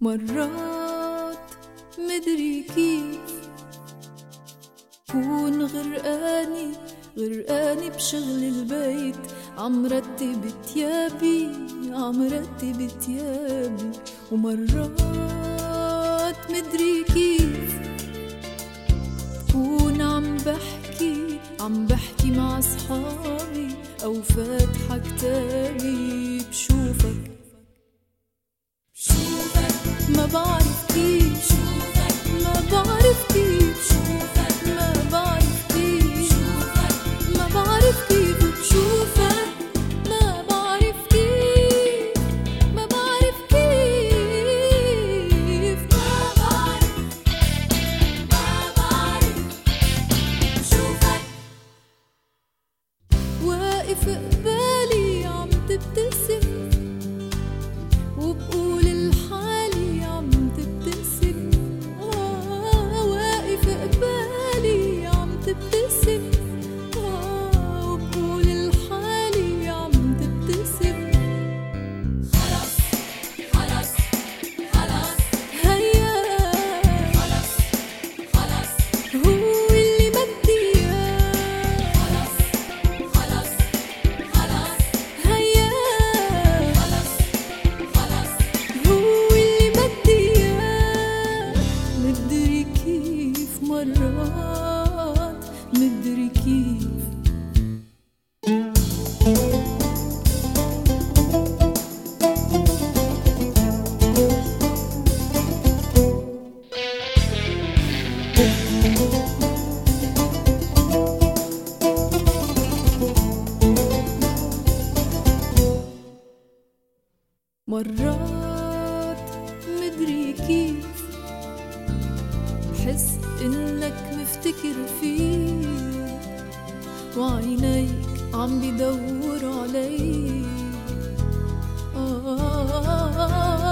مرات مدري كيف كون غرقاني بشغل البيت، عم رتب تيابي ومرات مدري كيف كون عم بحكي مع أصحابي أو فاتحة كتابي بشوفك ما بعرف كيف واقف قبالي عم تبتسم وبقول الحالي عم تبتسم، واقف قبالي عم تبتسم وبقول الحالي عم تبتسم. خلص هيا خلص هو اللي بدي اياه. خلص هيا هو اللي بدي اياه. مدري كيف مرات مدري كيف مرات مدري كيف بحس إنك مفتكر فيه وعينيك عم بيدوروا علي.